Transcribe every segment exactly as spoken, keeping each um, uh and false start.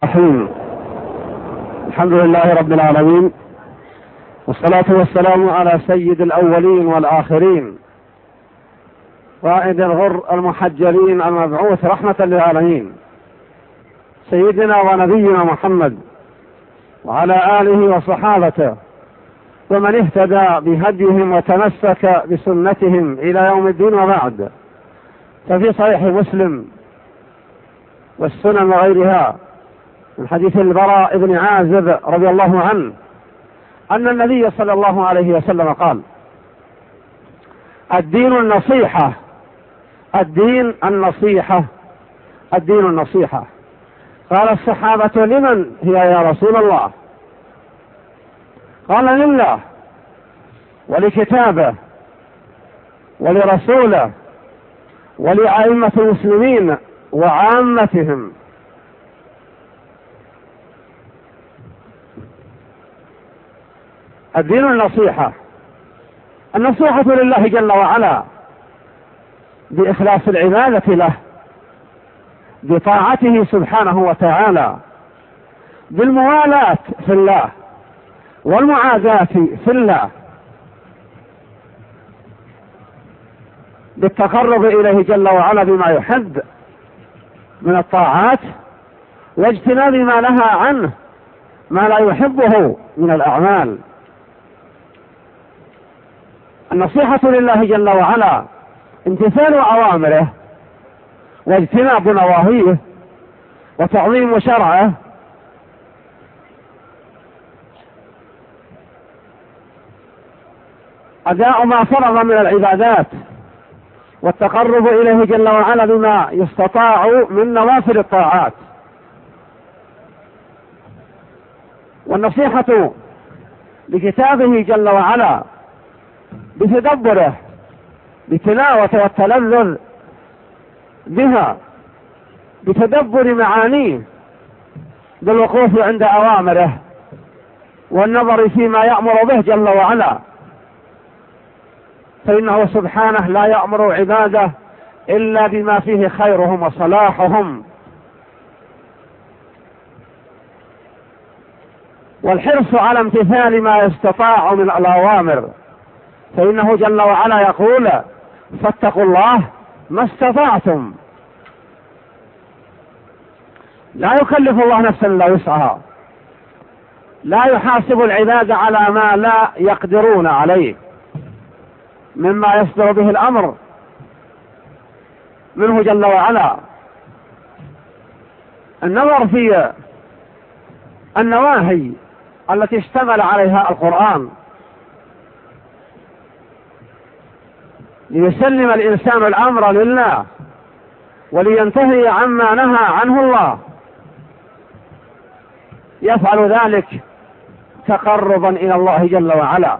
الرحيم. الحمد لله رب العالمين، والصلاة والسلام على سيد الأولين والآخرين، قائد الغر المحجلين المبعوث رحمة للعالمين، سيدنا ونبينا محمد وعلى آله وصحابته ومن اهتدى بهديهم وتمسك بسنتهم إلى يوم الدين. وبعد، ففي صحيح مسلم والسنن وغيرها من حديث البراء بن عازب رضي الله عنه أن النبي صلى الله عليه وسلم قال: الدين النصيحة، الدين النصيحة، الدين النصيحة. قال الصحابة: لمن هي يا رسول الله؟ قال: لله ولكتابه ولرسوله ولأئمة المسلمين وعامتهم. الدين النصيحة، النصيحة لله جل وعلا بإخلاص العبادة له، بطاعته سبحانه وتعالى، بالموالاة في الله والمعاداة في الله، بالتقرب إليه جل وعلا بما يحب من الطاعات، واجتناب ما نهى عنه ما لا يحبه من الأعمال. النصيحة لله جل وعلا امتثال أوامره واجتناب نواهيه وتعظيم شرعه، أداء ما فرض من العبادات والتقرب إليه جل وعلا بما يستطاع من نوافل الطاعات. والنصيحة لكتابه جل وعلا بتدبره، بتلاوة والتلذذ بها، بتدبر معانيه، بالوقوف عند أوامره والنظر فيما يأمر به جل وعلا، فإنه سبحانه لا يأمر عباده إلا بما فيه خيرهم وصلاحهم. والحرص على امتثال ما يستطاع من الأوامر، فإنه جل وعلا يقول: فاتقوا الله ما استطعتم. لا يكلف الله نفسا إلا وسعها، لا يحاسب العباد على ما لا يقدرون عليه مما يصدر به الأمر منه جل وعلا. النظر في النواهي التي اشتمل عليها القرآن ليسلم الإنسان الأمر لله ولينتهي عما نهى عنه الله، يفعل ذلك تقربا إلى الله جل وعلا،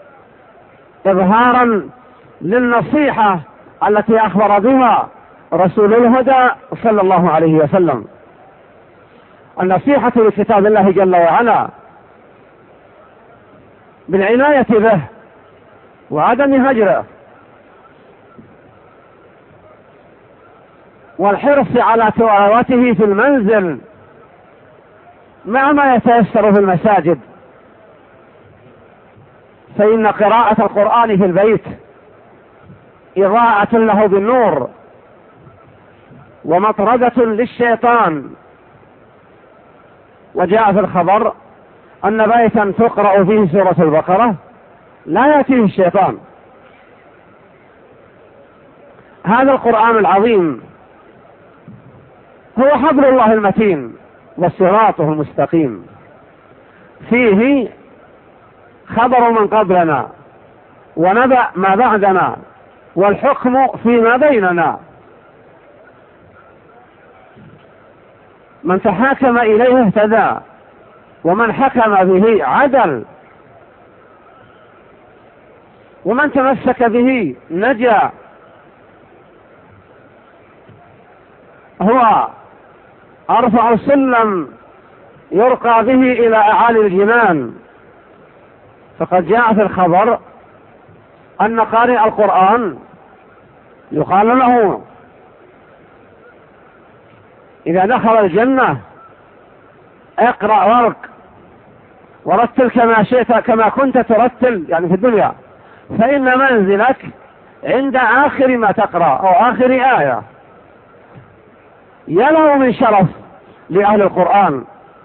إظهارا للنصيحة التي أخبر بها رسول الهدى صلى الله عليه وسلم. النصيحة لكتاب الله جل وعلا بالعناية به وعدم هجره، والحرص على تلاوته في المنزل مع ما يتيسر في المساجد، فإن قراءة القرآن في البيت إضاءة له بالنور ومطردة للشيطان. وجاء في الخبر أن بيتا تقرأ فيه سورة البقرة لا يأتيه الشيطان. هذا القرآن العظيم هو حبل الله المتين وصراطه المستقيم، فيه خبر من قبلنا ونبأ ما بعدنا والحكم فيما بيننا. من تحاكم إليه اهتدى، ومن حكم به عدل، ومن تمسك به نجا. هو أرفع سلم يرقى به إلى أعالي الجنان. فقد جاء في الخبر أن قارئ القرآن يقال له إذا دخل الجنة اقرأ وارق ورتل كما شئت كما كنت ترتل يعني في الدنيا، فإن منزلك عند آخر ما تقرأ أو آخر آية. يله من شرف لأهل القرآن.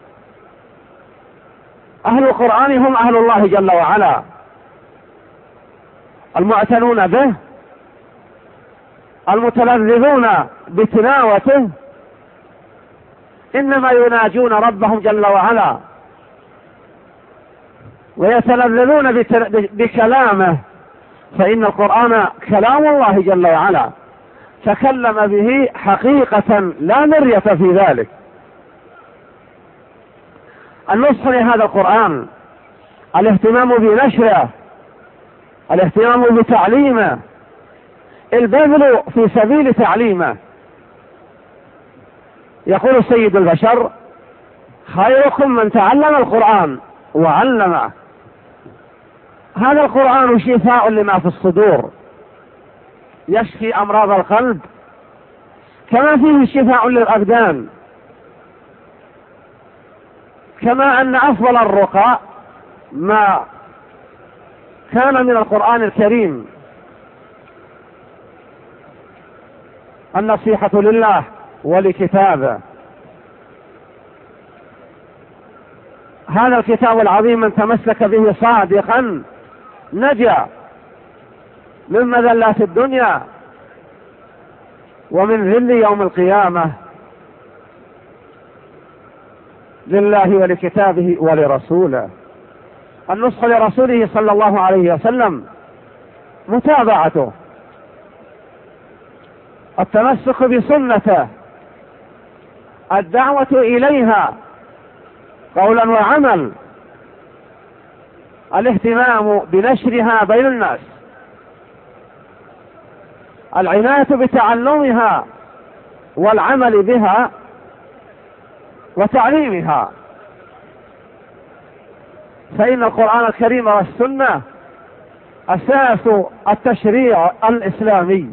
أهل القرآن هم أهل الله جل وعلا المعتنون به، المتلذذون بتلاوته، إنما يناجون ربهم جل وعلا ويتلذذون بكلامه، فإن القرآن كلام الله جل وعلا تكلم به حقيقة لا مرية في ذلك. النصح لهذا القرآن الاهتمام بنشره، الاهتمام بتعليمه، البذل في سبيل تعليمه. يقول سيد البشر: خيركم من تعلم القرآن وعلمه. هذا القرآن شفاء لما في الصدور، يشفي أمراض القلب كما فيه شفاء للأبدان، كما أن أفضل الرقى ما كان من القرآن الكريم. النصيحة لله ولكتابه. هذا الكتاب العظيم من تمسك به صادقا نجا من مذلات الدنيا ومن ذل يوم القيامة. لله ولكتابه ولرسوله. النصح لرسوله صلى الله عليه وسلم متابعته، التمسك بسنته، الدعوة إليها قولا وعمل، الاهتمام بنشرها بين الناس، العناية بتعلمها والعمل بها وتعليمها، فإن القرآن الكريم والسنة أساس التشريع الإسلامي،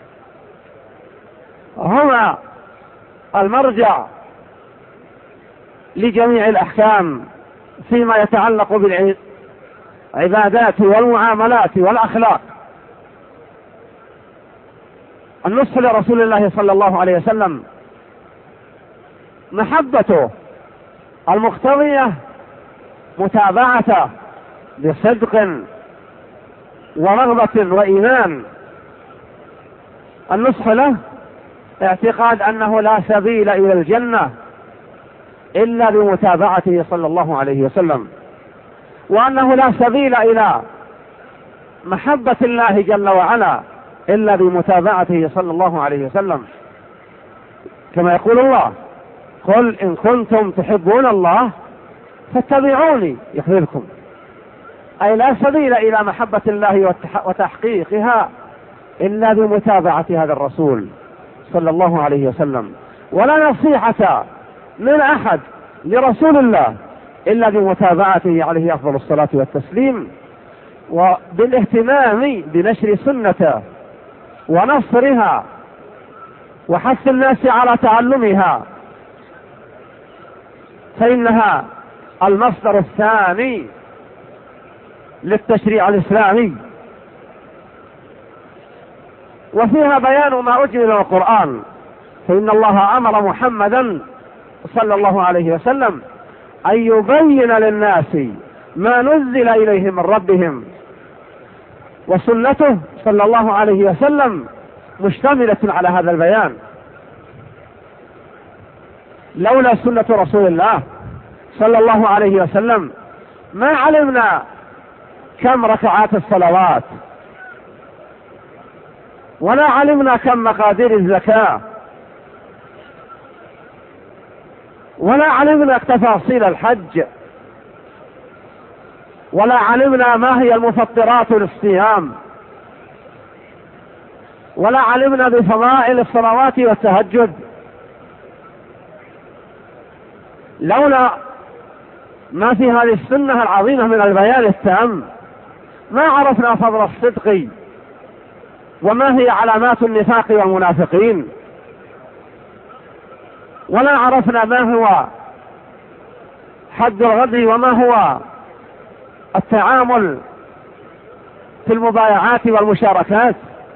هما المرجع لجميع الأحكام فيما يتعلق بالعبادات والمعاملات والأخلاق. النصح لرسول الله صلى الله عليه وسلم محبته المقتضية متابعته بصدق ورغبة وإيمان. النصح له اعتقاد أنه لا سبيل إلى الجنة إلا بمتابعته صلى الله عليه وسلم، وأنه لا سبيل إلى محبة الله جل وعلا إلا بمتابعته صلى الله عليه وسلم، كما يقول الله: قل إن كنتم تحبون الله فاتبعوني يحببكم. أي لا سبيل إلى محبة الله وتحقيقها إلا بمتابعة هذا الرسول صلى الله عليه وسلم، ولا نصيحة من أحد لرسول الله إلا بمتابعته عليه أفضل الصلاة والتسليم، وبالاهتمام بنشر سنته ونصرها وحث الناس على تعلمها، فإنها المصدر الثاني للتشريع الإسلامي، وفيها بيان ما أجمل من القرآن. فإن الله أمر محمدا صلى الله عليه وسلم أن يبين للناس ما نزل إليهم من ربهم، وسنته صلى الله عليه وسلم مشتملة على هذا البيان. لولا سنة رسول الله صلى الله عليه وسلم ما علمنا كم ركعات الصلوات، ولا علمنا كم مقادير الزكاة، ولا علمنا تفاصيل الحج، ولا علمنا ما هي المفطرات للصيام، ولا علمنا بفضائل الصلوات والتهجد. لولا ما في هذه السنة العظيمة من البيان التام ما عرفنا فضل الصدق وما هي علامات النفاق والمنافقين، ولا عرفنا ما هو حد الغدر وما هو التعامل في المبايعات والمشاركات.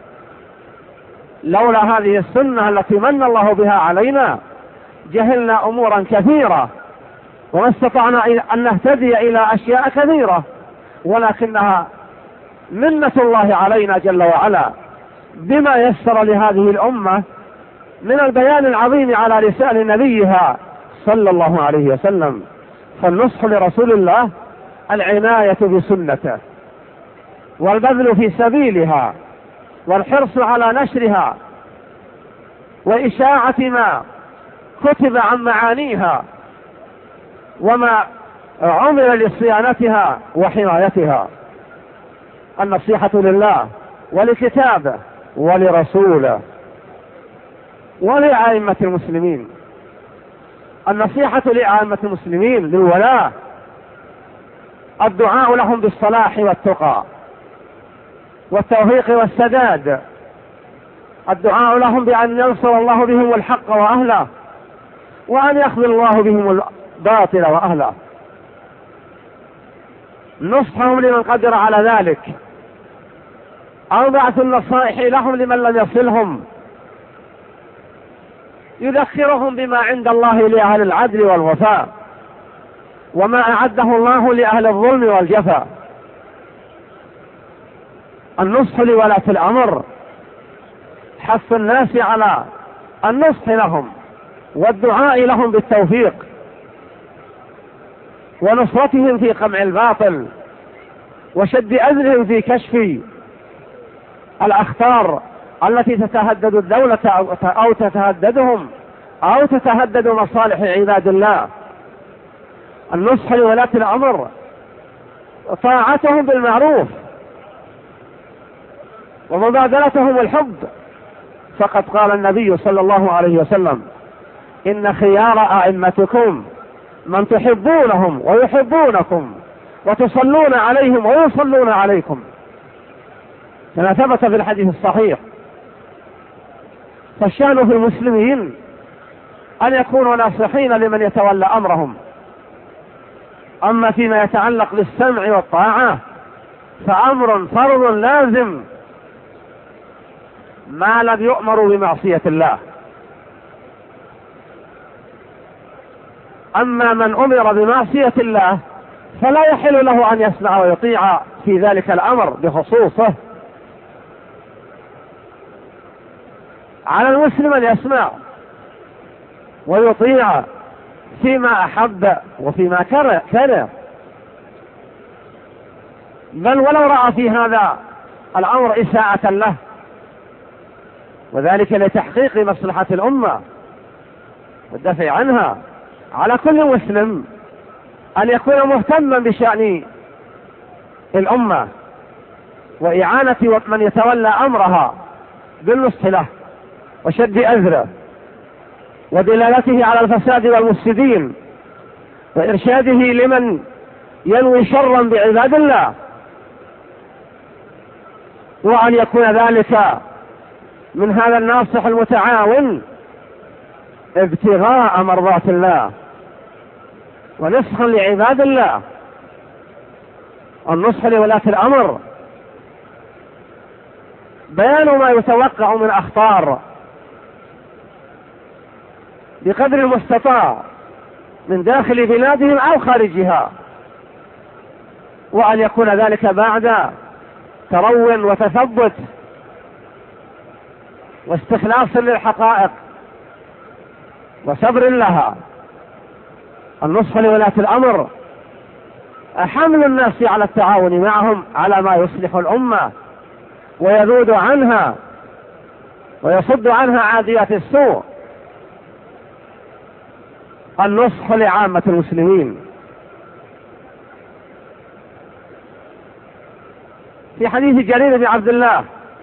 لولا هذه السنة التي من الله بها علينا جهلنا أمورا كثيرة وما استطعنا أن نهتدي إلى أشياء كثيرة، ولكنها منة الله علينا جل وعلا بما يسر لهذه الأمة من البيان العظيم على لسان نبيها صلى الله عليه وسلم. فالنصح لرسول الله العناية بسنته والبذل في سبيلها والحرص على نشرها وإشاعة ما كتب عن معانيها وما عمل لصيانتها وحمايتها. النصيحة لله ولكتابه ولرسوله ولأئمة المسلمين. النصيحة لأئمة المسلمين للولاة الدعاء لهم بالصلاح والتقى والتوفيق والسداد، الدعاء لهم بأن ينصر الله بهم الحق وأهله وأن يخذل الله بهم الباطل وأهله. نصحهم لمن قدر على ذلك، أو بعث النصائح لهم لمن لم يصلهم، يذكرهم بما عند الله لأهل العدل والوفاء وما أعده الله لأهل الظلم والجفا. النصح لولاة الأمر حث الناس على النصح لهم والدعاء لهم بالتوفيق ونصرتهم في قمع الباطل وشد أذنهم في كشف الأخطار التي تتهدد الدولة أو تتهددهم أو تتهدد مصالح عباد الله. النصح لولاة الأمر طاعتهم بالمعروف ومبادلتهم الحب، فقد قال النبي صلى الله عليه وسلم: إن خيار أئمتكم من تحبونهم ويحبونكم وتصلون عليهم ويصلون عليكم، كما ثبت في الحديث الصحيح. فالشأن في المسلمين أن يكونوا ناصحين لمن يتولى أمرهم. أما فيما يتعلق بالسمع والطاعة فأمر فرض لازم ما لم يؤمروا بمعصية الله. أما من أمر بمعصية الله فلا يحل له أن يسمع ويطيع في ذلك الأمر بخصوصه. على المسلم أن يسمع ويطيع فيما أحب وفيما كره، بل ولو رأى في هذا الأمر إساءة له، وذلك لتحقيق مصلحة الأمة والدفع عنها. على كل مسلم أن يكون مهتما بشأن الأمة وإعانة من يتولى أمرها بالنصح له وشد أذره ودلالته على الفساد والمفسدين وإرشاده لمن ينوي شرا بعباد الله، وأن يكون ذلك من هذا الناصح المتعاون ابتغاء مرضات الله ونصحا لعباد الله. النصح لولاة الأمر بيان ما يتوقع من أخطار بقدر المستطاع من داخل بلادهم أو خارجها، وأن يكون ذلك بعد ترو وتثبت واستخلاص للحقائق وصبر لها. النصح لولاة الأمر حمل الناس على التعاون معهم على ما يصلح الأمة ويذود عنها ويصد عنها عاديات السوء. النصح لعامة المسلمين. في حديث جرير بن عبد الله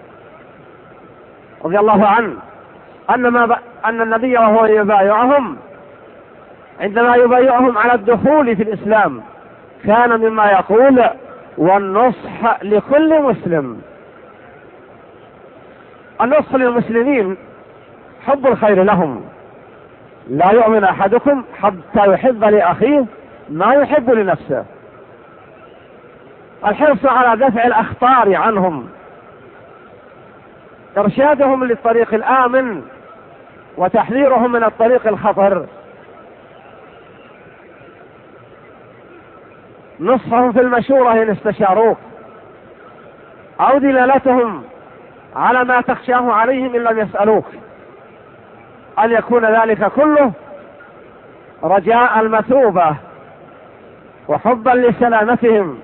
رضي الله عنه أن, ما ب... أن النبي وهو يبايعهم عندما يبايعهم على الدخول في الإسلام كان مما يقول: والنصح لكل مسلم. النصح للمسلمين حب الخير لهم. لا يؤمن أحدكم حتى يحب لأخيه ما يحب لنفسه، الحرص على دفع الأخطار عنهم، إرشادهم للطريق الآمن وتحذيرهم من الطريق الخطر، نصحهم في المشورة إن استشاروك، أو دلالتهم على ما تخشاه عليهم إن لم يسألوك، أن يكون ذلك كله رجاء المثوبة وحبا لسلامتهم،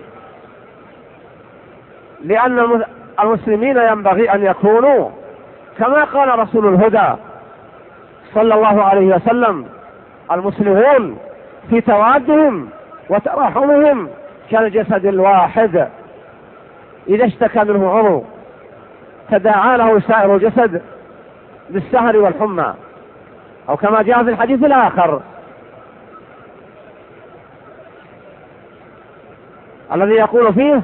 لأن المسلمين ينبغي أن يكونوا كما قال رسول الهدى صلى الله عليه وسلم: المسلمون في توادهم وتراحمهم كالجسد الواحد إذا اشتكى منه عضو تداعى له سائر الجسد بالسهر والحمى، أو كما جاء في الحديث الآخر الذي يقول فيه: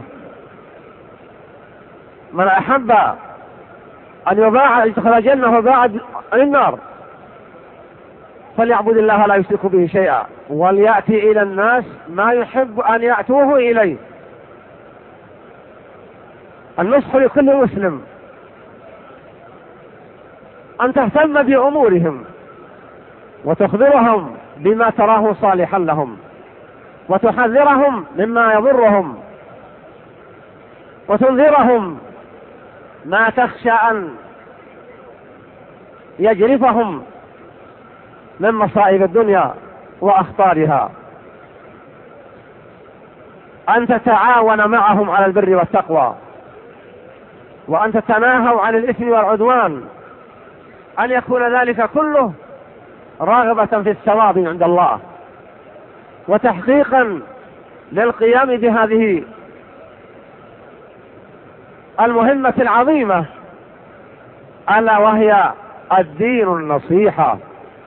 من أحب أن يباع يدخل الجنة وباعد عن النار فليعبد الله لا يشرك به شيئا وليأتي إلى الناس ما يحب أن يأتوه إليه. النصح لكل مسلم أن تهتم بأمورهم وتخبرهم بما تراه صالحا لهم، وتحذرهم مما يضرهم، وتنذرهم ما تخشى أن يجرفهم من مصائب الدنيا وأخطارها، أن تتعاون معهم على البر والتقوى، وأن تتناهوا عن الإثم والعدوان، أن يكون ذلك كله راغبة في الثواب عند الله وتحقيقا للقيام بهذه المهمة العظيمة، ألا وهي الدين النصيحة.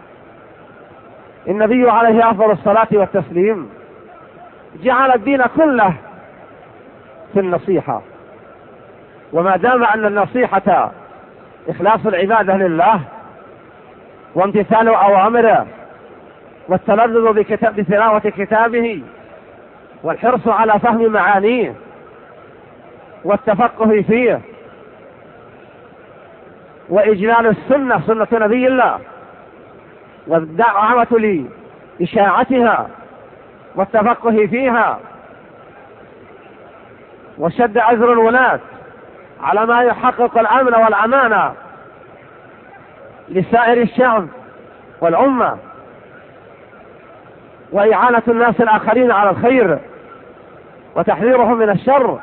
النبي عليه أفضل الصلاة والتسليم جعل الدين كله في النصيحة، وما دام أن النصيحة إخلاص العبادة لله وامتثال أوامره والتلذذ بكتاب بتلاوة كتابه والحرص على فهم معانيه والتفقه فيه وإجلال السنة سنة نبي الله والدعوة لإشاعتها والتفقه فيها وشد عذر الولاة على ما يحقق الأمن والأمانة لسائر الشعب والأمة، وإعانة الناس الآخرين على الخير وتحذيرهم من الشر،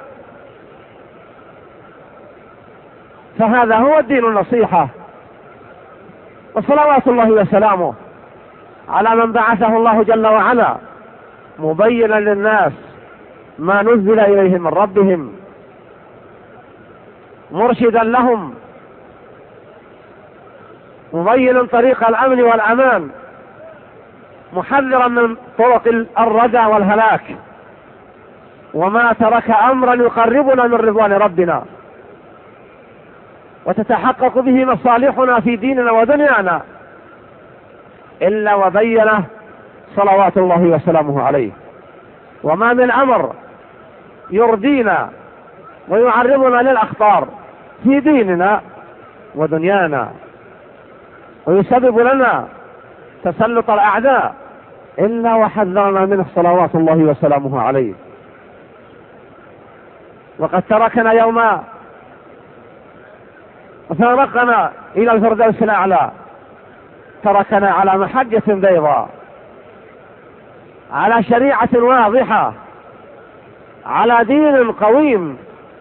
فهذا هو الدين النصيحة. وصلوات الله وسلامه على من بعثه الله جل وعلا مبينا للناس ما نزل إليهم من ربهم، مرشدا لهم، مبينا طريق الأمن والأمان، محذرا من طرق الردى والهلاك، وما ترك أمرا يقربنا من رضوان ربنا وتتحقق به مصالحنا في ديننا ودنيانا إلا وبينه صلوات الله وسلامه عليه. وما من أمر يرضينا ويعرضنا للأخطار في ديننا ودنيانا ويسبب لنا تسلط الأعداء إلا وحذرنا منه صلوات الله وسلامه عليه. وقد تركنا يوم فارقنا إلى الفردوس الأعلى، تركنا على محجة بيضاء، على شريعة واضحة، على دين قويم،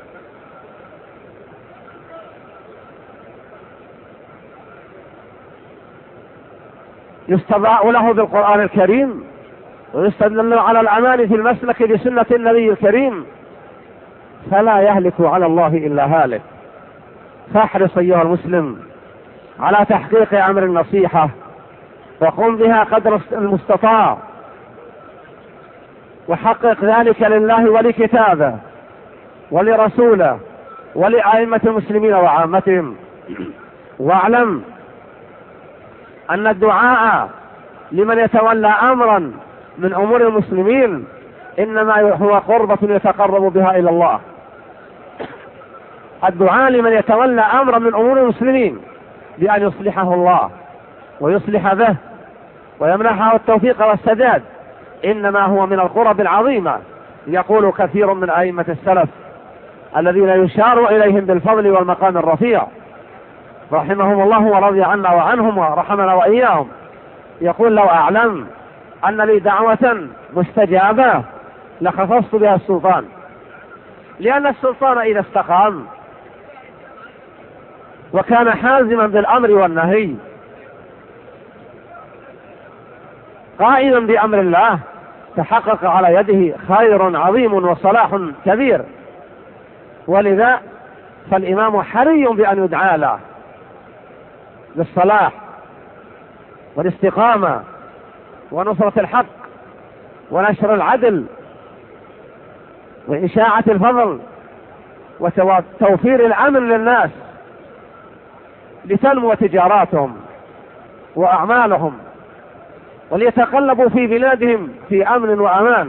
يستضاء له بالقرآن الكريم ويستدل على الأمان في المسلك بسنة النبي الكريم، فلا يهلك على الله إلا هالك. فاحرص أيها المسلم على تحقيق أمر النصيحة وقم بها قدر المستطاع، وحقق ذلك لله ولكتابه ولرسوله ولأئمة المسلمين وعامتهم. واعلم أن الدعاء لمن يتولى أمرا من أمور المسلمين إنما هو قربة يتقرب بها إلى الله. الدعاء لمن يتولى أمرا من أمور المسلمين بأن يصلحه الله ويصلح به ويمنحه التوفيق والسداد إنما هو من القرب العظيمة. يقول كثير من أئمة السلف الذين يشار إليهم بالفضل والمقام الرفيع رحمهم الله ورضي عنا وعنهم ورحمنا وإياهم، يقول: لو أعلم أن لي دعوة مستجابة لخصصت بها السلطان، لأن السلطان إذا استقام وكان حازما بالأمر والنهي قائما بأمر الله تحقق على يده خير عظيم وصلاح كبير. ولذا فالإمام حري بأن يدعى له بالصلاح والاستقامة ونصرة الحق ونشر العدل وإشاعة الفضل وتوفير الأمن للناس لتنمو تجاراتهم وأعمالهم وليتقلبوا في بلادهم في أمن وأمان.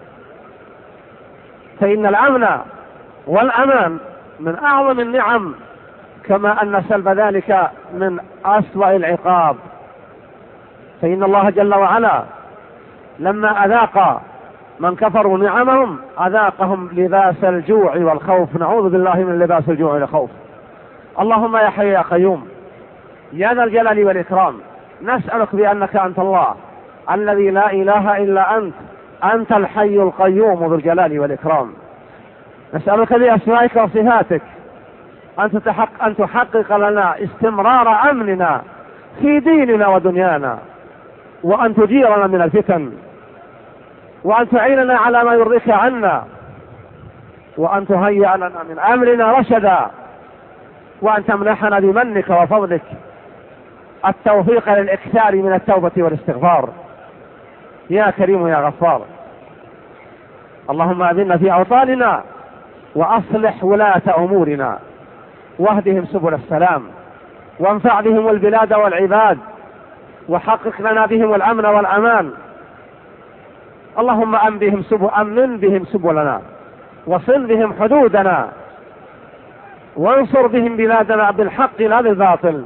فإن الأمن والأمان من أعظم النعم، كما أن سلب ذلك من أسوأ العقاب. فإن الله جل وعلا لما أذاق من كفروا نعمهم أذاقهم لباس الجوع والخوف. نعوذ بالله من لباس الجوع والخوف. اللهم يا حي يا قيوم يا ذا الجلال والإكرام، نسألك بأنك أنت الله الذي لا إله إلا أنت، أنت الحي القيوم ذو الجلال والإكرام. نسألك بأسمائك وصفاتك أن تتحقق أن تحقق لنا استمرار أمننا في ديننا ودنيانا، وأن تجيرنا من الفتن، وأن تعيننا على ما يرضيك عنا، وأن تهيئ لنا من أمرنا رشدا، وأن تمنحنا بمنك وفضلك التوفيق للإكثار من التوبة والاستغفار يا كريم يا غفار. اللهم أذنا في أوطاننا وأصلح ولاة أمورنا واهدهم سبل السلام وانفع بهم البلاد والعباد وحقق لنا بهم الأمن والأمان. اللهم أمن بهم سبل أمن بهم سبلنا وصل بهم حدودنا وانصر بهم بلادنا بالحق لا بالباطل،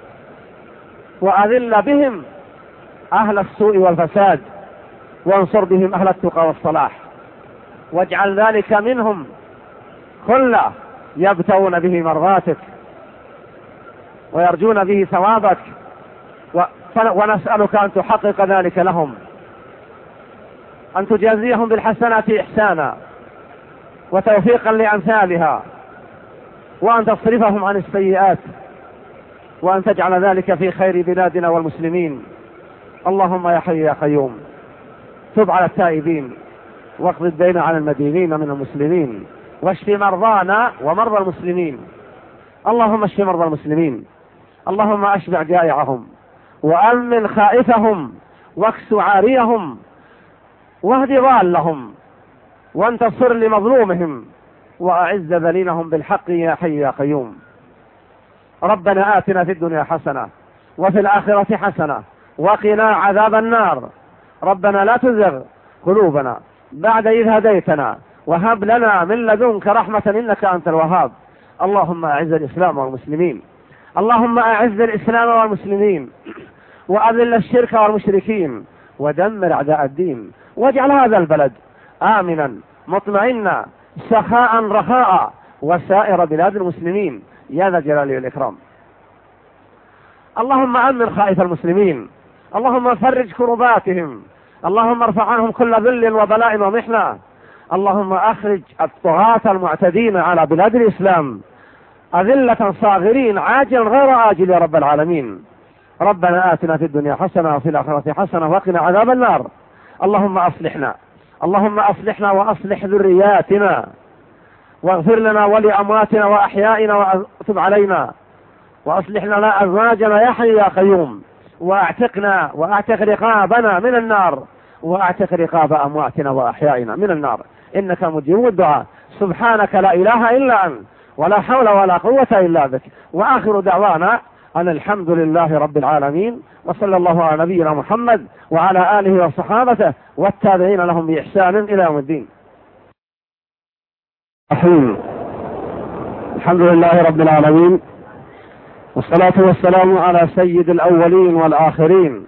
وأذل بهم أهل السوء والفساد وانصر بهم أهل التقى والصلاح، واجعل ذلك منهم خلة يبتغون به مرضاتك ويرجون به ثوابك، ونسألك أن تحقق ذلك لهم، أن تجازيهم بالحسنات إحسانا وتوفيقا لأمثالها، وأن تصرفهم عن السيئات، وأن تجعل ذلك في خير بلادنا والمسلمين. اللهم يا حي يا قيوم تب على التائبين واقض الدين عن المدينين من المسلمين، واشف مرضانا ومرضى المسلمين. اللهم اشف مرضى المسلمين، اللهم اشبع جائعهم وأمن خائفهم واكس عاريهم واهد ضالهم وانتصر لمظلومهم وأعز ذليلهم بالحق يا حي يا قيوم. ربنا آتنا في الدنيا حسنة وفي الآخرة حسنة وقنا عذاب النار. ربنا لا تزغ قلوبنا بعد إذ هديتنا وهب لنا من لدنك رحمة إنك أنت الوهاب. اللهم أعز الإسلام والمسلمين، اللهم أعز الإسلام والمسلمين وأذل الشرك والمشركين ودمر أعداء الدين، واجعل هذا البلد آمنا مطمئنا سخاء رخاء وسائر بلاد المسلمين يا ذا الجلال والإكرام. اللهم أمن خائف المسلمين، اللهم فرج كرباتهم، اللهم ارفع عنهم كل ذل وبلاء ومحنة. اللهم أخرج الطغاة المعتدين على بلاد الإسلام أذلة صاغرين عاجل غير آجل يا رب العالمين. ربنا آتنا في الدنيا حسنة وفي الآخرة حسنة وقنا عذاب النار. اللهم أصلحنا، اللهم أصلحنا وأصلح ذرياتنا، واغفر لنا ولأمواتنا وأحيائنا وتب علينا، وأصلح لنا أزواجنا يا حي يا قيوم، واعتقنا واعتق رقابنا من النار، واعتق رقاب أمواتنا وأحيائنا من النار، إنك مجيب الدعاء. سبحانك لا إله إلا أنت ولا حول ولا قوة إلا بك، وآخر دعوانا أن الحمد لله رب العالمين، وصلى الله على نبينا محمد وعلى آله وصحابته والتابعين لهم بإحسان إلى يوم الدين. الرحيم. الحمد لله رب العالمين، والصلاة والسلام على سيد الأولين والآخرين،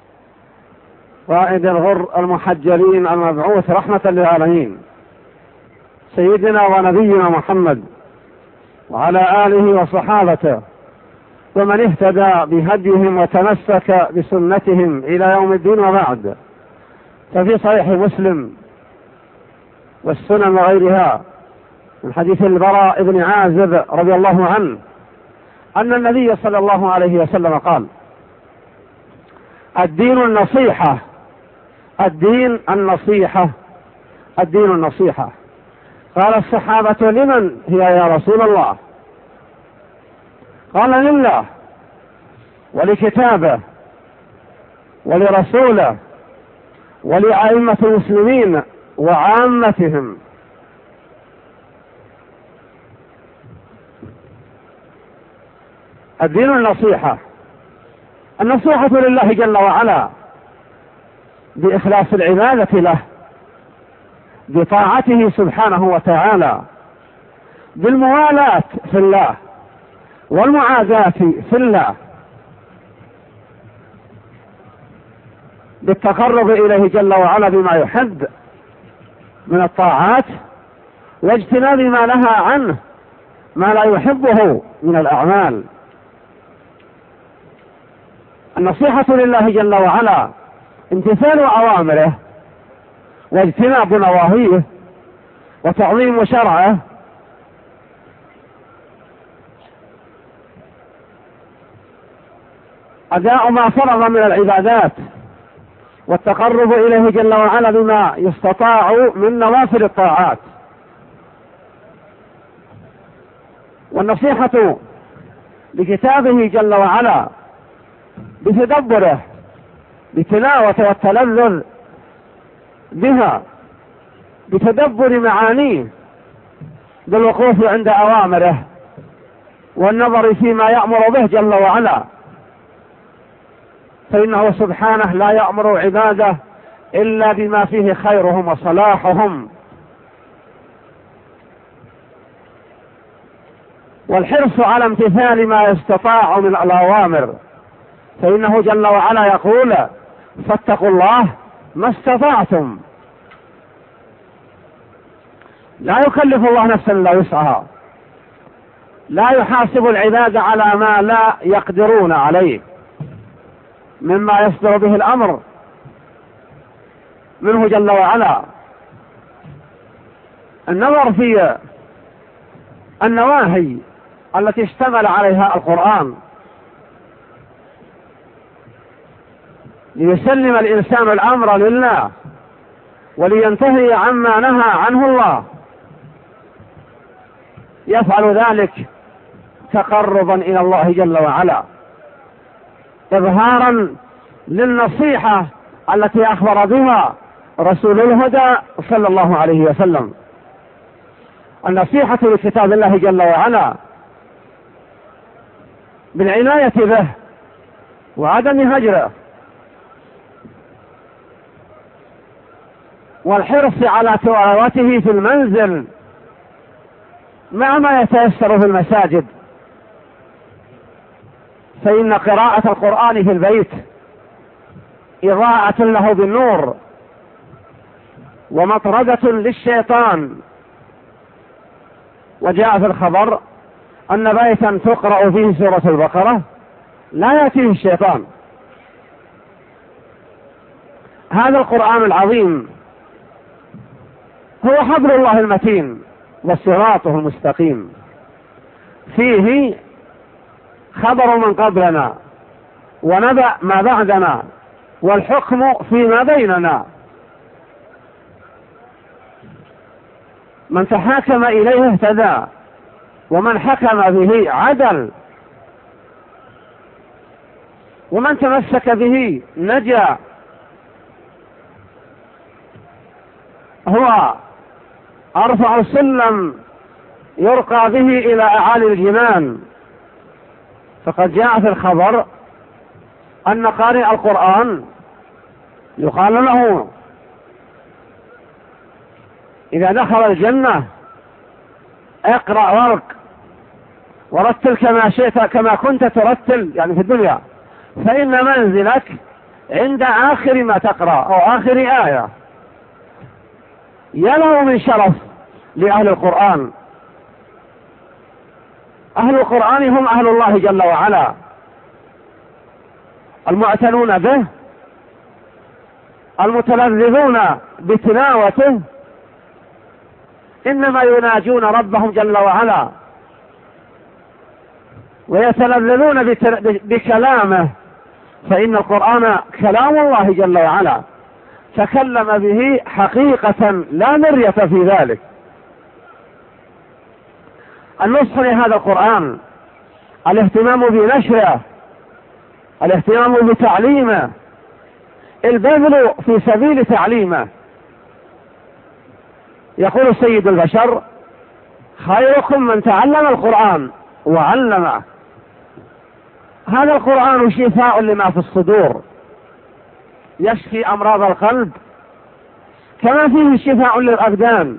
قائد الغر المحجلين المبعوث رحمة للعالمين، سيدنا ونبينا محمد وعلى آله وصحابته ومن اهتدى بهديهم وتمسك بسنتهم إلى يوم الدين. وبعد، ففي صحيح مسلم والسنن وغيرها من حديث البراء بن عازب رضي الله عنه أن النبي صلى الله عليه وسلم قال: الدين النصيحة، الدين النصيحة، الدين النصيحة. قال الصحابة: لمن هي يا رسول الله؟ قال: لله ولكتابه ولرسوله ولأئمة المسلمين وعامتهم. الدين النصيحة، النصيحة لله جل وعلا بإخلاص العبادة له، بطاعته سبحانه وتعالى، بالموالاة في الله والمعاداة في الله، بالتقرب إليه جل وعلا بما يحب من الطاعات، واجتناب ما نهى عنه ما لا يحبه من الأعمال. النصيحة لله جل وعلا امتثال أوامره واجتناب نواهيه وتعظيم شرعه، أداء ما فرض من العبادات والتقرب إليه جل وعلا بما يستطاع من نوافل الطاعات. والنصيحة لكتابه جل وعلا بتدبره، بتلاوة والتلذذ بها، بتدبر معانيه، بالوقوف عند أوامره والنظر فيما يأمر به جل وعلا، فإنه سبحانه لا يأمر عباده إلا بما فيه خيرهم وصلاحهم. والحرص على امتثال ما يستطاع من الأوامر، فإنه جل وعلا يقول: فاتقوا الله ما استطعتم. لا يكلف الله نفسا إلا وسعها، لا يحاسب العباد على ما لا يقدرون عليه مما يصدر به الأمر منه جل وعلا. النظر في النواهي التي اشتمل عليها القرآن ليسلم الإنسان الأمر لله ولينتهي عما نهى عنه الله، يفعل ذلك تقربا إلى الله جل وعلا، إظهارا للنصيحة التي أخبر بها رسول الهدى صلى الله عليه وسلم. النصيحة لكتاب الله جل وعلا بالعناية به وعدم هجره، والحرص على تلاوته في المنزل مع ما يتيسر في المساجد، فإن قراءة القرآن في البيت إضاءة له بالنور ومطردة للشيطان. وجاء في الخبر أن بيتا تقرأ فيه سورة البقرة لا يأتيه الشيطان. هذا القرآن العظيم هو حبل الله المتين وصراطه المستقيم، فيه خبر من قبلنا ونبأ ما بعدنا والحكم فيما بيننا. من تحاكم إليه اهتدى، ومن حكم به عدل، ومن تمسك به نجا. هو أرفع سلم يرقى به إلى أعالي الجنان، فقد جاء في الخبر أن قارئ القرآن يقال له إذا دخل الجنة اقرأ وارق ورتل كما شئت كما كنت ترتل يعني في الدنيا، فإن منزلك عند آخر ما تقرأ أو آخر آية. يله من شرف لأهل القرآن. أهل القرآن هم أهل الله جل وعلا المعتنون به، المتلذذون بتلاوته، إنما يناجون ربهم جل وعلا ويتلذذون بكلامه، فإن القرآن كلام الله جل وعلا تكلم به حقيقة لا مرية في ذلك. النصح لهذا القرآن الاهتمام بنشره، الاهتمام بتعليمه، البذل في سبيل تعليمه. يقول سيد البشر: خيركم من تعلم القرآن وعلمه. هذا القرآن شفاء لما في الصدور، يشفي أمراض القلب كما فيه شفاء للأبدان،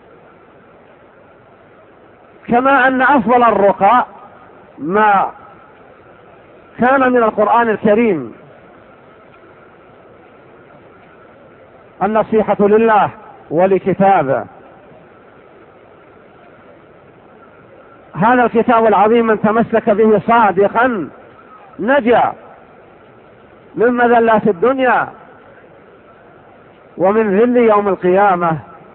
كما أن أفضل الرقى ما كان من القرآن الكريم. النصيحة لله ولكتابه. هذا الكتاب العظيم من تمسك به صادقا نجا من مذلات الدنيا ومن ذل يوم القيامة.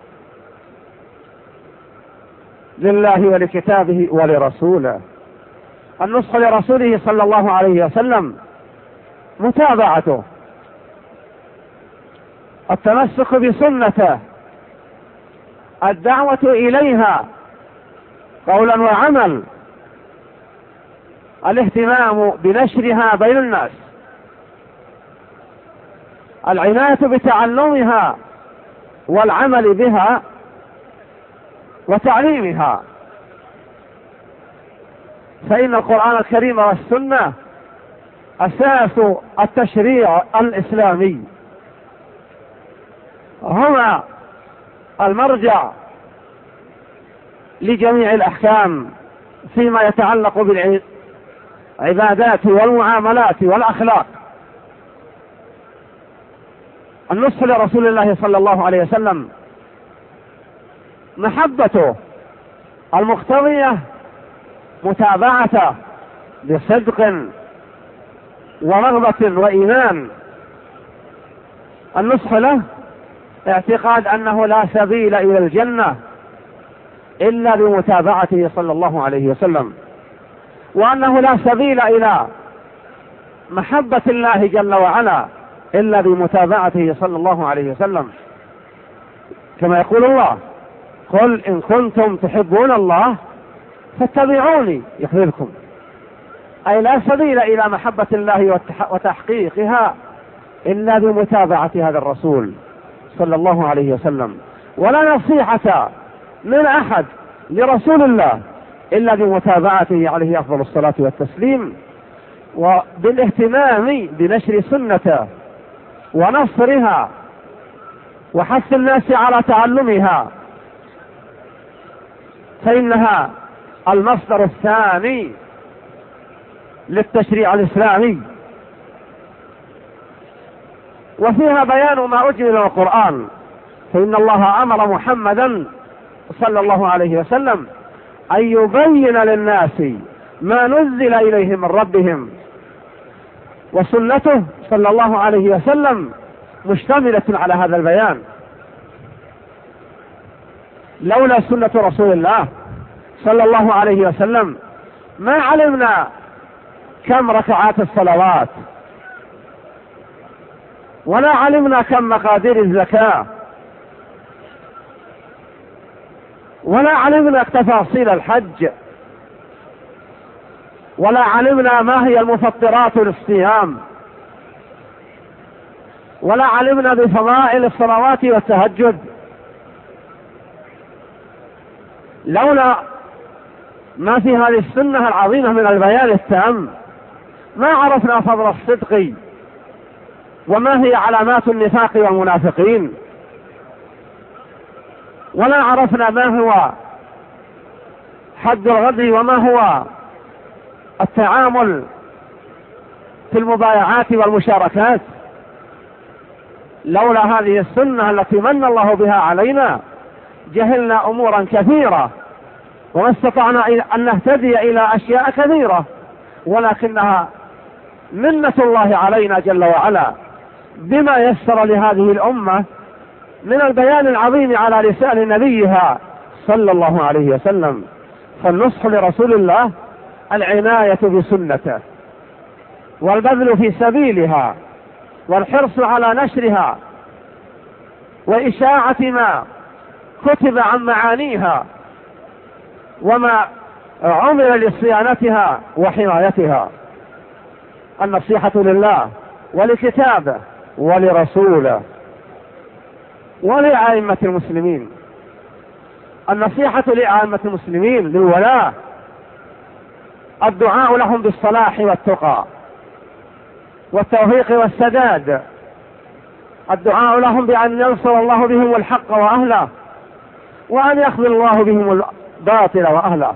لله ولكتابه ولرسوله. النصح لرسوله صلى الله عليه وسلم متابعته، التمسك بسنته، الدعوة إليها قولا وعمل، الاهتمام بنشرها بين الناس، العناية بتعلمها والعمل بها وتعليمها، فإن القرآن الكريم والسنة أساس التشريع الإسلامي، هما المرجع لجميع الأحكام فيما يتعلق بالعبادات والمعاملات والأخلاق. النصح لرسول الله صلى الله عليه وسلم محبته المقتضية متابعته بصدق ورغبة وإيمان. النصح له اعتقاد أنه لا سبيل إلى الجنة إلا بمتابعته صلى الله عليه وسلم، وأنه لا سبيل إلى محبة الله جل وعلا إلا بمتابعته صلى الله عليه وسلم، كما يقول الله: قل إن كنتم تحبون الله فاتبعوني يحببكم. أي لا سبيل إلى محبة الله وتحقيقها إلا بمتابعة هذا الرسول صلى الله عليه وسلم، ولا نصيحة من أحد لرسول الله إلا بمتابعته عليه أفضل الصلاة والتسليم، وبالاهتمام بنشر سنته ونصرها وحث الناس على تعلمها، فإنها المصدر الثاني للتشريع الإسلامي، وفيها بيان ما أجمل من القرآن. فإن الله أمر محمدا صلى الله عليه وسلم أن يبين للناس ما نزل إليهم من ربهم، وسنته صلى الله عليه وسلم مشتملة على هذا البيان. لولا سنة رسول الله صلى الله عليه وسلم ما علمنا كم ركعات الصلوات، ولا علمنا كم مقادير الزكاة، ولا علمنا تفاصيل الحج، ولا علمنا ما هي المفطرات للصيام، ولا علمنا بفضائل الصلوات والتهجد. لولا ما في هذه السنة العظيمة من البيان التام ما عرفنا فضل الصدق وما هي علامات النفاق والمنافقين، ولا عرفنا ما هو حد الغدر وما هو التعامل في المبايعات والمشاركات. لولا هذه السنة التي من الله بها علينا جهلنا أمورا كثيرة وما استطعنا أن نهتدي إلى أشياء كثيرة، ولكنها منة الله علينا جل وعلا بما يسر لهذه الأمة من البيان العظيم على لسان نبيها صلى الله عليه وسلم. فالنصح لرسول الله العناية بسنته والبذل في سبيلها والحرص على نشرها وإشاعة ما كتب عن معانيها وما عمل لصيانتها وحمايتها. النصيحة لله ولكتابه ولرسوله ولأئمة المسلمين. النصيحة لأئمة المسلمين للولاة الدعاء لهم بالصلاح والتقى والتوفيق والسداد، الدعاء لهم بأن ينصر الله بهم الحق وأهله وأن يخذل الله بهم الباطل وأهله.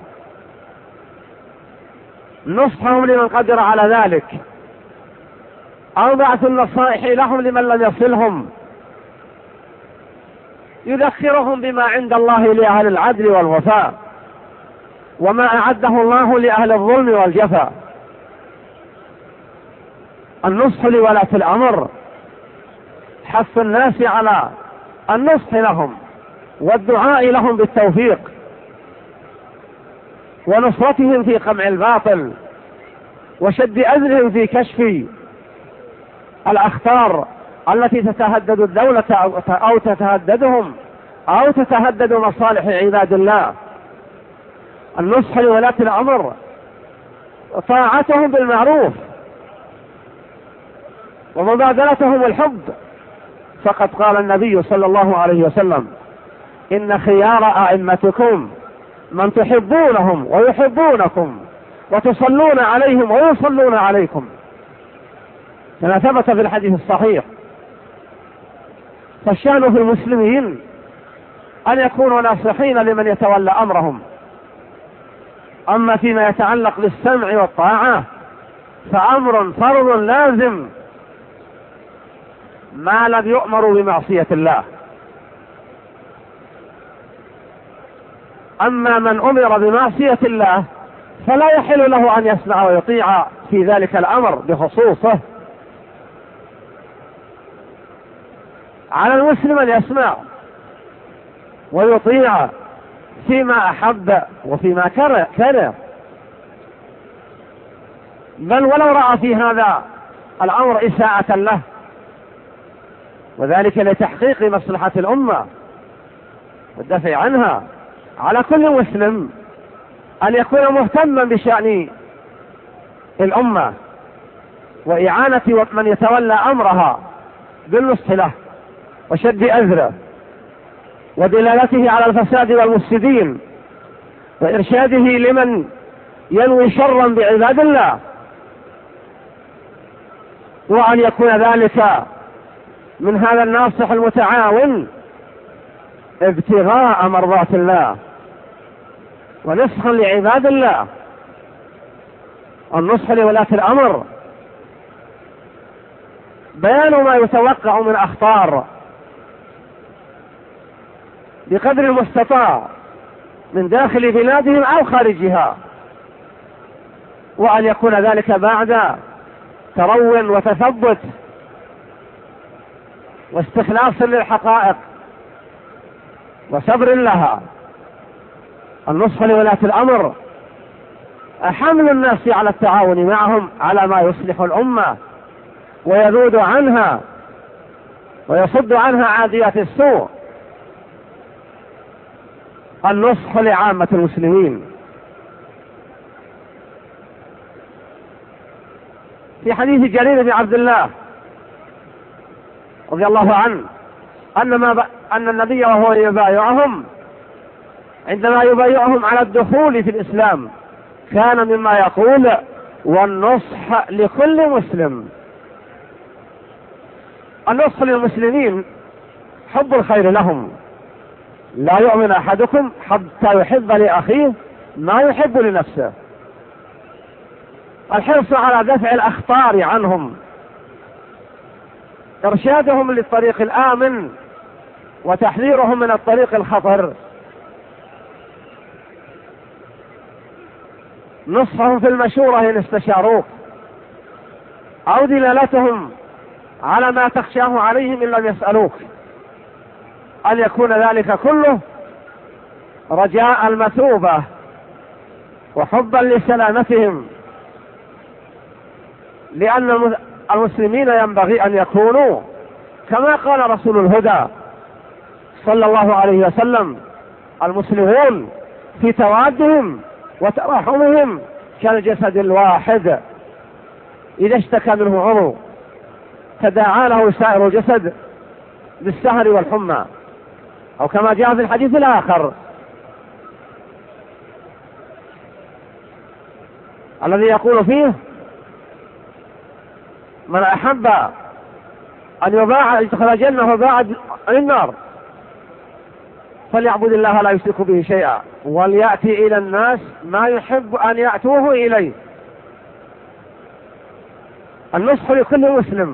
نصحهم لمن قدر على ذلك، أو بعث النصائح لهم لمن لم يصلهم، يذكرهم بما عند الله لأهل العدل والوفاء وما أعده الله لأهل الظلم والجفا. النصح لولاة الأمر حث الناس على النصح لهم والدعاء لهم بالتوفيق ونصرتهم في قمع الباطل وشد أذنهم في كشف الأخطار التي تتهدد الدولة أو تتهددهم أو تتهدد مصالح عباد الله. النصح لولاة الأمر طاعتهم بالمعروف ومبادلتهم الحب، فقد قال النبي صلى الله عليه وسلم: إن خيار أئمتكم من تحبونهم ويحبونكم وتصلون عليهم ويصلون عليكم، كما ثبت في الحديث الصحيح. فالشأن في المسلمين أن يكونوا ناصحين لمن يتولى أمرهم. أما فيما يتعلق بالسمع والطاعة فأمر فرض لازم ما لم يؤمروا بمعصية الله. أما من أمر بمعصية الله فلا يحل له أن يسمع ويطيع في ذلك الأمر بخصوصه. على المسلم أن يسمع ويطيع فيما أحب وفيما كره، بل ولو رأى في هذا الأمر إساءة له، وذلك لتحقيق مصلحة الأمة والدفع عنها. على كل مسلم أن يكون مهتما بشأن الأمة وإعانة من يتولى أمرها بالنصح له وشد أذره ودلالته على الفساد والمفسدين وإرشاده لمن ينوي شرا بعباد الله، وأن يكون ذلك من هذا الناصح المتعاون ابتغاء مرضات الله ونصحا لعباد الله. النصح لولاة الأمر بيان ما يتوقع من أخطار بقدر المستطاع من داخل بلادهم أو خارجها، وأن يكون ذلك بعد ترو وتثبت واستخلاص للحقائق وصبر لها. النصح لولاة الأمر حمل الناس على التعاون معهم على ما يصلح الأمة ويذود عنها ويصد عنها عاديات السوء. النصح لعامة المسلمين. في حديث جرير بن عبد الله رضي الله عنه أن, ما ب... أن النبي وهو يبايعهم عندما يبايعهم على الدخول في الإسلام كان مما يقول: والنصح لكل مسلم. النصح للمسلمين حب الخير لهم. لا يؤمن أحدكم حتى يحب لأخيه ما يحب لنفسه. الحرص على دفع الأخطار عنهم، إرشادهم للطريق الآمن وتحذيرهم من الطريق الخطر، نصحهم في المشورة إن استشاروك، أو دلالتهم على ما تخشاه عليهم إن لم يسألوك، أن يكون ذلك كله رجاء المثوبة وحبا لسلامتهم، لأن المسلمين ينبغي أن يكونوا كما قال رسول الهدى صلى الله عليه وسلم: المسلمون في توادهم وتراحمهم كالجسد الواحد، إذا اشتكى منه عضو تداعى له سائر الجسد بالسهر والحمى، أو كما جاء في الحديث الآخر الذي يقول فيه: من أحب أن يباع يدخل الجنة وباعد عن النار فليعبد الله لا يشرك به شيئا وليأتي إلى الناس ما يحب أن يأتوه إليه. النصح لكل مسلم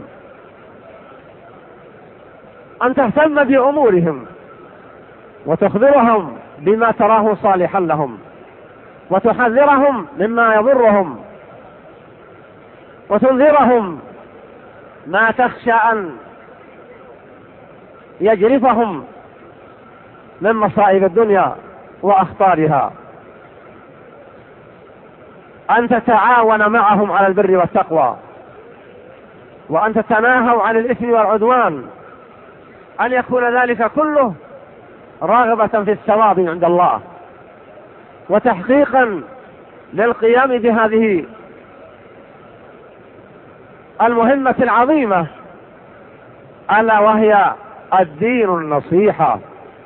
أن تهتم بأمورهم وتخبرهم بما تراه صالحا لهم، وتحذرهم مما يضرهم، وتنذرهم ما تخشى أن يجرفهم من مصائب الدنيا وأخطارها. أن تتعاون معهم على البر والتقوى، وأن تتناهوا عن الإثم والعدوان، أن يكون ذلك كله راغبة في الثواب عند الله وتحقيقا للقيام بهذه المهمة العظيمة، ألا وهي الدين النصيحة.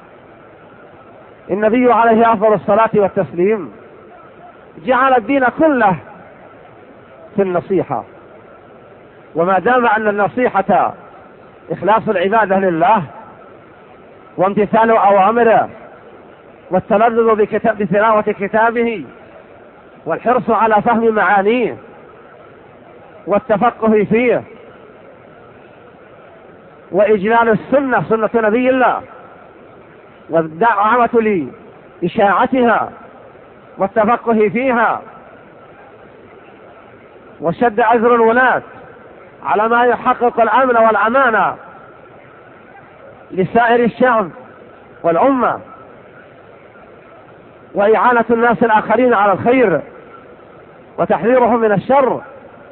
النبي عليه أفضل الصلاة والتسليم جعل الدين كله في النصيحة، وما دام أن النصيحة إخلاص العبادة لله وامتثال أوامره والتلذذ بكتاب بتلاوة كتابه والحرص على فهم معانيه والتفقه فيه وإجلال السنة سنة نبي الله والدعوة لإشاعتها والتفقه فيها وشد أزر الولاة على ما يحقق الأمن والأمانة لسائر الشعب والأمة، وإعانة الناس الآخرين على الخير وتحذيرهم من الشر.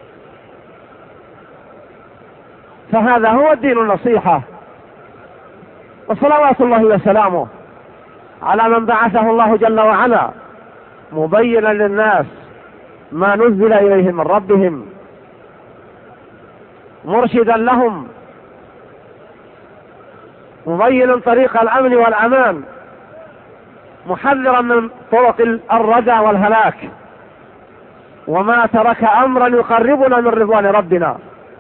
فهذا هو الدين النصيحة. وصلوات الله وسلامه على من بعثه الله جل وعلا مبينا للناس ما نزل إليهم من ربهم، مرشدا لهم، مبينا طريق الأمن والأمان، محذرا من طرق الردى والهلاك، وما ترك أمرا يقربنا من رضوان ربنا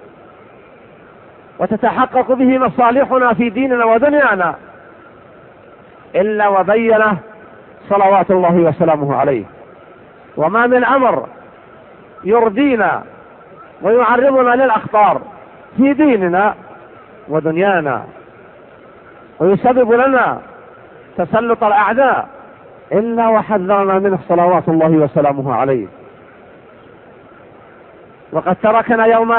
وتتحقق به مصالحنا في ديننا ودنيانا إلا وبينه صلوات الله وسلامه عليه. وما من أمر يرضينا ويعرضنا للأخطار في ديننا ودنيانا ويسبب لنا تسلط الأعداء إلا وحذرنا منه صلوات الله وسلامه عليه. وقد تركنا يوم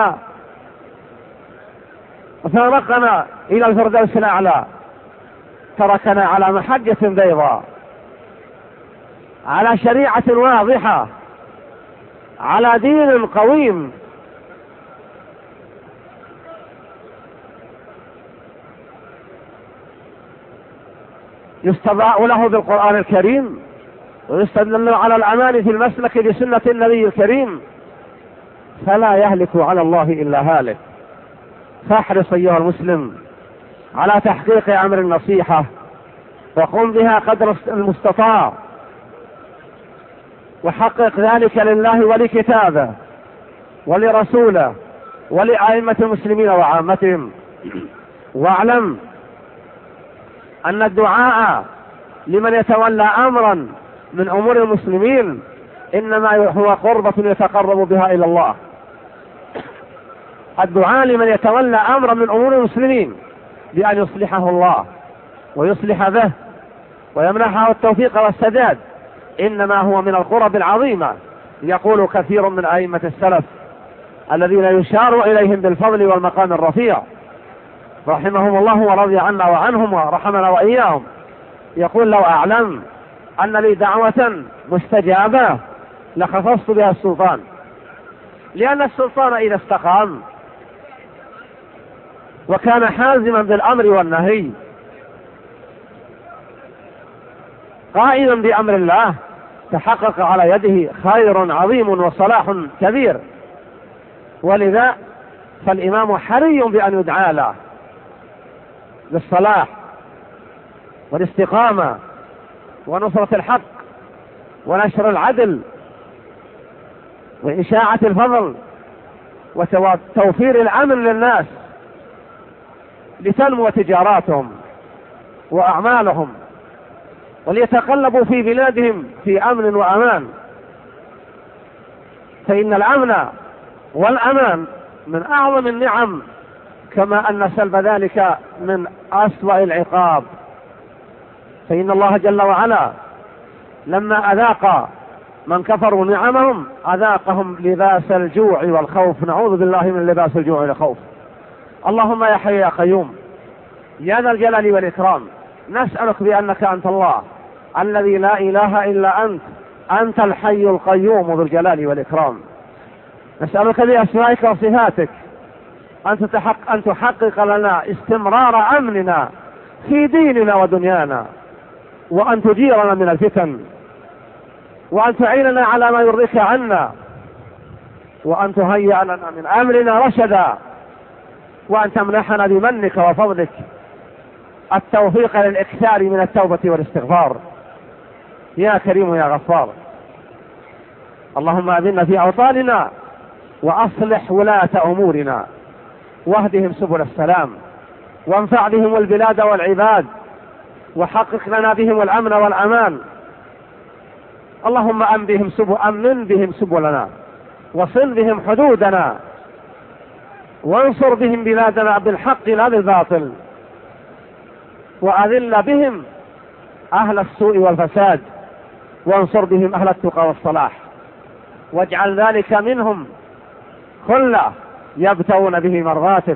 فارقنا إلى الفردوس الأعلى، تركنا على محجة بيضاء، على شريعة واضحة، على دين قويم، يستضاء له بالقرآن الكريم ويستدل على الأمان في المسلك بسنة النبي الكريم، فلا يهلك على الله إلا هالك. فاحرص أيها المسلم على تحقيق أمر النصيحة وقم بها قدر المستطاع، وحقق ذلك لله ولكتابه ولرسوله ولأئمة المسلمين وعامتهم. واعلم أن الدعاء لمن يتولى أمرا من أمور المسلمين إنما هو قربة يتقرب بها إلى الله. الدعاء لمن يتولى أمرا من أمور المسلمين بأن يصلحه الله ويصلح به ويمنحه التوفيق والسداد إنما هو من القرب العظيمة. يقول كثير من أئمة السلف الذين يشار إليهم بالفضل والمقام الرفيع رحمهم الله ورضي عنا وعنهم ورحمنا وإياهم، يقول: لو أعلم أن لي دعوة مستجابة لخصصت بها السلطان، لأن السلطان إذا استقام وكان حازما بالأمر والنهي قائما بأمر الله تحقق على يده خير عظيم وصلاح كبير. ولذا فالإمام حري بأن يدعى له للصلاح والاستقامة ونصرة الحق ونشر العدل وإشاعة الفضل وتوفير الأمن للناس لتنمو تجاراتهم وأعمالهم وليتقلبوا في بلادهم في أمن وأمان. فإن الأمن والأمان من أعظم النعم، كما أن سلب ذلك من أسوأ العقاب. فإن الله جل وعلا لما أذاق من كفروا نعمهم أذاقهم لباس الجوع والخوف. نعوذ بالله من لباس الجوع والخوف. اللهم يا حي يا قيوم يا ذا الجلال والإكرام، نسألك بأنك أنت الله الذي لا إله إلا أنت، أنت الحي القيوم ذو الجلال والإكرام. نسألك بأسمائك وصفاتك أن تتحقق أن تحقق لنا استمرار أمننا في ديننا ودنيانا، وأن تجيرنا من الفتن، وأن تعيننا على ما يرضيك عنا، وأن تهيئ لنا من أمرنا رشدا، وأن تمنحنا بمنك وفضلك التوفيق للإكثار من التوبة والاستغفار يا كريم يا غفار. اللهم أذنا في أوطاننا وأصلح ولاة أمورنا واهدهم سبل السلام وانفع بهم البلاد والعباد وحقق لنا بهم الأمن والأمان. اللهم أمن بهم سبل أمن بهم سبلنا وصل بهم حدودنا وانصر بهم بلادنا بالحق لا بالباطل، وأذل بهم أهل السوء والفساد وانصر بهم أهل التقى والصلاح، واجعل ذلك منهم خلة يبتغون به مرضاتك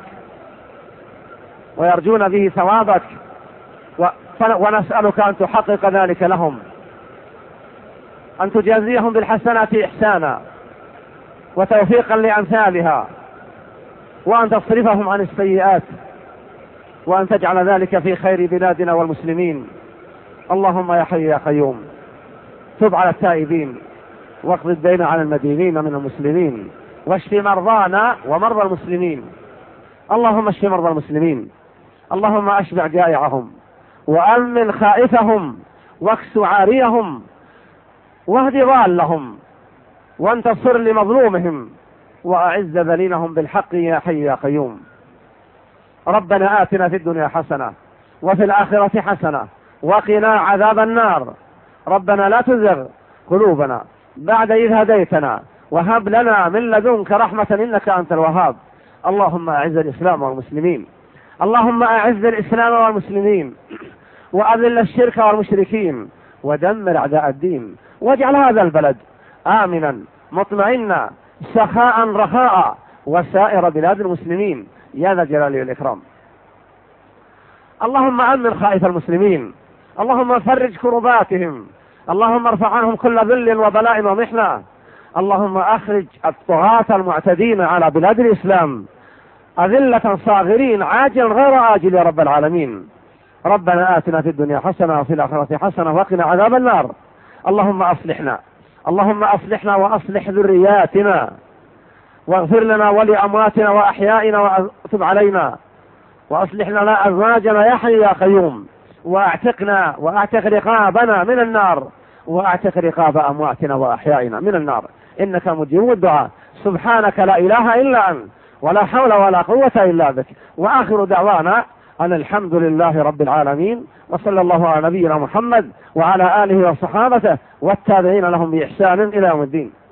ويرجون به ثوابك، ونسألك أن تحقق ذلك لهم، أن تجازيهم بالحسنات إحسانا وتوفيقا لأمثالها، وأن تصرفهم عن السيئات، وأن تجعل ذلك في خير بلادنا والمسلمين. اللهم يا حي يا قيوم تب على التائبين واقض الدين عن المدينين من المسلمين، واشف مرضانا ومرضى المسلمين. اللهم اشف مرضى المسلمين، اللهم اشبع جائعهم وأمن خائفهم واكس عاريهم واهد ضالهم وانتصر لمظلومهم وأعز ذليلهم بالحق يا حي يا قيوم. ربنا آتنا في الدنيا حسنة وفي الآخرة حسنة وقنا عذاب النار. ربنا لا تزغ قلوبنا بعد إذ هديتنا وهب لنا من لدنك رحمة إنك أنت الوهاب. اللهم أعز الإسلام والمسلمين، اللهم أعز الإسلام والمسلمين وأذل الشرك والمشركين ودمر أعداء الدين، واجعل هذا البلد آمنا مطمئنا سخاء رخاء وسائر بلاد المسلمين يا ذا الجلال والإكرام. اللهم أمن خائف المسلمين، اللهم فرج كرباتهم، اللهم ارفع عنهم كل ذل وبلاء ومحنة. اللهم أخرج الطغاة المعتدين على بلاد الإسلام أذلة صاغرين عاجل غير آجل يا رب العالمين. ربنا آتنا في الدنيا حسنة وفي الآخرة حسنة وقنا عذاب النار. اللهم أصلحنا اللهم أصلحنا وأصلح ذرياتنا واغفر لنا ولأمواتنا وأحيائنا وتب علينا، وأصلح لنا أزواجنا يا حي يا قيوم، واعتقنا واعتق رقابنا من النار، واعتق رقاب أمواتنا وأحيائنا من النار، إنك مجيب الدعاء. سبحانك لا إله إلا أنت ولا حول ولا قوة إلا بك. وآخر دعوانا أن الحمد لله رب العالمين، وصلى الله على نبينا محمد وعلى آله وصحابته والتابعين لهم بإحسان إلى يوم الدين.